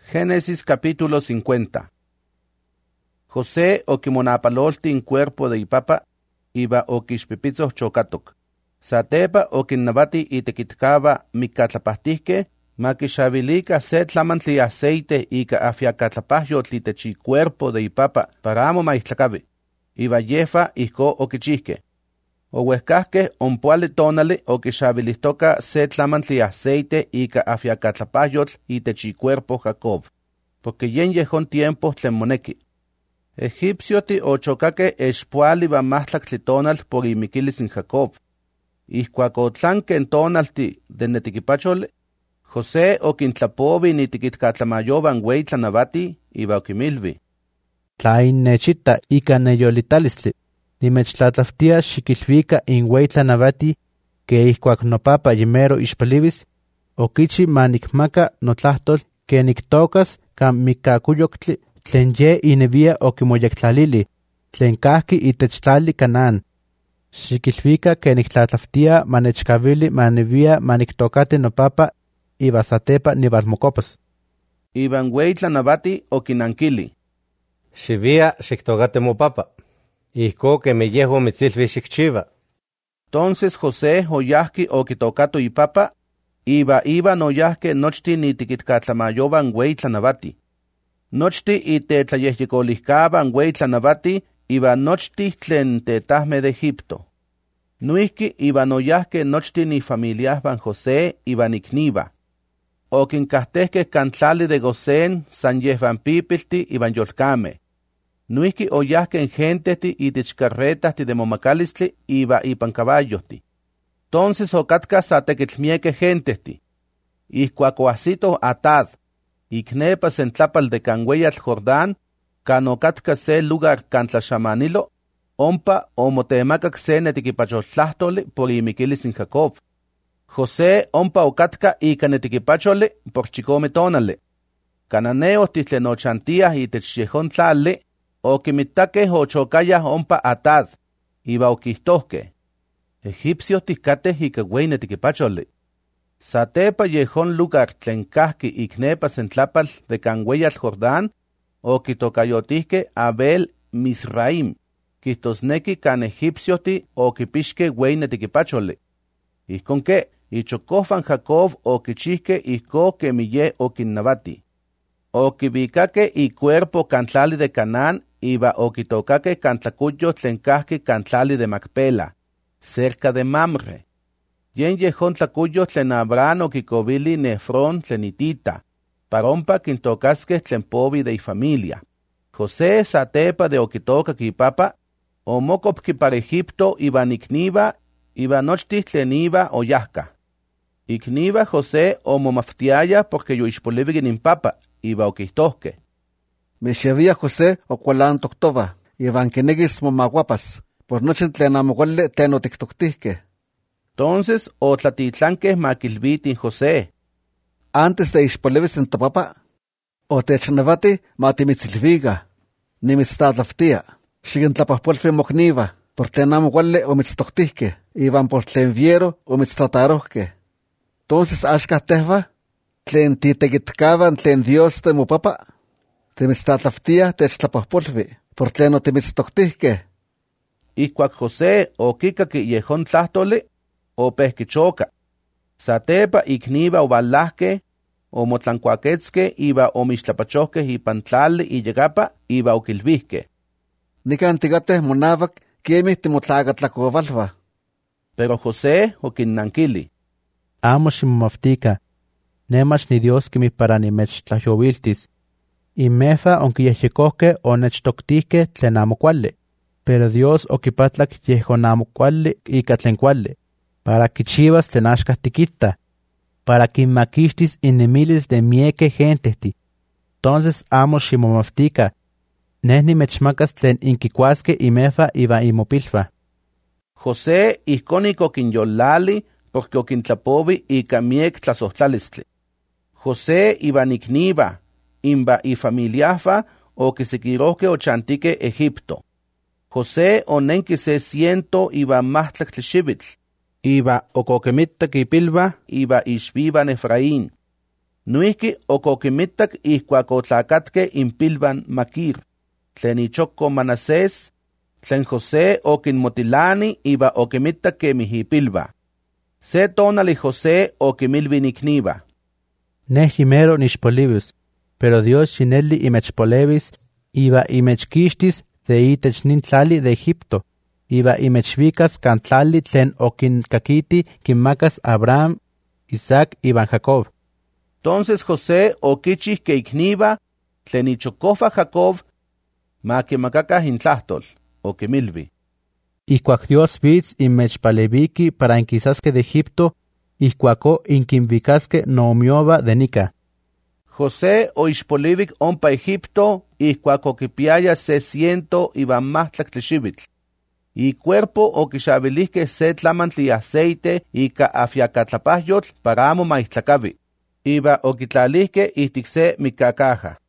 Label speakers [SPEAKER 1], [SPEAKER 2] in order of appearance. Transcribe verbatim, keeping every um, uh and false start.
[SPEAKER 1] Génesis capítulo cincuenta. José oquimonapalolti in cuerpo de ipapa, iba oquixpipitzoh chocatok. Satepa oquinnavati itequitkaba micatlapahtisque, maquixabilica se tlamantli aceite ica afiacatlapahyotl itech cuerpo de ipapa para amo maistlacavi. Iba yefa ihco oquichihque. Ohuescahque ompuali tonali oquixabilistoca se tlamantli aceite ica afiacatlapahyotl itech cuerpo Jacob, porque yen yehon tiempo tlen moneki. Egipcioti ochocaque expuali va mahtlactli tonal por imiquilis in Jacob. Ihcuac otlanque en tonalti de netiquipacholi, José oquintlapovi nitiquitcatlamayovan uey tlanavati iba oquimilvi.
[SPEAKER 2] Tla innechita ica neyolitalisli, nimechtlatlaftia xiquilvica in uey tlanavati, que ihcuac nopapa yimero ixpalivis, oquichi manicmaca notlahtol que nictocas cam micacuyoctli tlen ye inevia oquimoyectlalili, tlen cahqui itech tlali Canaán. Xiquilvica que nictlatlaftia manechcavili manevia manictocati nopapa iba satepa nivalmocopas.
[SPEAKER 1] Iban uey tlanavati oquinanquili.
[SPEAKER 3] Xivia xictocati mopapa, ihco que me yeho mitzilvi xicchiva.
[SPEAKER 1] Entonces José oyahqui oquitocato ipapa, iba iban oyahque nochti nitiquitcatlamayovan uey tlanavati. Nochti itetlayehyecolihcaban uey tlanavati, iba nochti tlen tetahme de Egipto. Nuihqui iban oyahque nochti ni familiahban José iban icniva. Oquincahtehque cantlali de Gosén san yehvan pipilti iban yolcame. Nuihqui oyahque en gentehti itech carretahti de momacalistli iba ipan caballohti. Entonces ocatca sa tequitl gentehti. Ihcuac oahsitoh Atad, icnepa sentlapal de canhueyatl Jordán, can ocatca se lugar can tlaxamanilo, ompa omotemacac se netiquipacholtlahtoli por imiquilis in Jacob. José ompa ocatca ica netiquipacholi por chicome tonali. Cananeohtih tlen ochantiah itech yehon tlali, oquimittaqueh ochocayah ompa Atad, iba oquihtohque. Egipciohtih cateh ica uey netiquipacholi. Satepa yehon lugar tlen cahqui icnepa sentlapal de canhueyatl Jordán, oquitocayotihque Abel Misraim, quihtosnequi can egipcioti oquipixque uey netiquipacholi. Ihcon que, ichocohfan Jacob oquichihque ihco quemi ye oquinnavati. Oquivicaque icuerpo can tlali de Canaán, iba oquitocaque can tlacuyo tlen cahqui can tlali de Macpela, cerca de Mamre. Yen yehon tlacuyo tlen Abraham oquicovili Nefrón tlen itita, parompa quintocasque tlen povi de familia. José satepa de oquitocac ipapa, omocopqui para Egipto iban icniva, iba nochtih tlen iba oyahca. Icniva José omomaftiaya porque yoixpolivigin in papa, iba oquihtohque.
[SPEAKER 4] Mexevia José ocualan toctova, iban queneguis momaguapas, por noche tlen amoguale tlen otictoctihque.
[SPEAKER 1] Entonces otlatitlanque maquilvitin José.
[SPEAKER 4] Antes de ixpolivis en topapa, otechnavati matimitzilviga, nimitztatlaftia, xigintlapahpolfi mocniva, por tlen amoguale omitztoctihque, iban por tlen viero omitztratarohque. Entonces axca tehva, tlen titequitcaban tlen Dios de mopapa, timitztatlaftia techtlapahpolfi, por tlen otimitztoctihque.
[SPEAKER 1] Ihcuac José oquicaqui yehon tlahtoli, opehquichoca. Satepa icniva ovalahque, omotlancuaquetzque iba omixtlapachohque ipan tlali iyegapa iba oquilvihque.
[SPEAKER 4] Nicantigate monavac quemih timotlacatlacovalva.
[SPEAKER 1] Pero José oquinnanquili.
[SPEAKER 2] Amo ximomaftica, nemach ni Dios quimi para nimechtlaxoviltis. Imefa onquiyehyecohque o nechtoctihque tlen amo cuali, pero Dios oquipatlac yehon amo cuali ica tlen cuali, para quichivas tlen axcah tiquita, para quinmaquixtis innemilis de mieke gentehti. Entonces amo ximomaftica, neh nimechmacas tlen inquicuasque imefa iba imopilfa.
[SPEAKER 1] José ihconic oquinyolali porque oquintlapovi ica miek tlasohtlalistli. José iban icniva, imba ifamiliafa oquisiquirohque ochantique Egipto. José onenqui se ciento iba mahtlactli xivitl, iba ocoquemittac ipilba iba ixvivan Efraín. Nuihki okokimittak ihkuak otlakatke impilban Makir, tlen ichoko Manasés, tlen José okinmotilani iba okimittak kemih ipilba. Se tonali José okimilvi nikniba.
[SPEAKER 2] Neh yimero nixpolivis, pero Dios xineli imechpolevis, iba imechkixtis de itech nin tlali de Egipto, iba imechvikas kan tlali tlen okinkakiti kinmakas Abraham, Isaac iban Jacob.
[SPEAKER 1] Entonces José okichih ke ikniba, tlen ichokofa Jacob, ma kimakakah intlahtol, okimilvi.
[SPEAKER 2] Ihkuak Dios vitz imechpaleviki para inquisaske de Egipto, ihkuako inkinvikaske nomioba de nika.
[SPEAKER 1] José oixpolivik ompa Egipto, ihkuak okipiaya se ciento iban mahtlak tlixivitl. Y cuerpo okixabilihke se tlamantli aceite ika afiacatlapajyotl para amo maihtlakavi. Iba okitlalihke ihtik se mikakaja.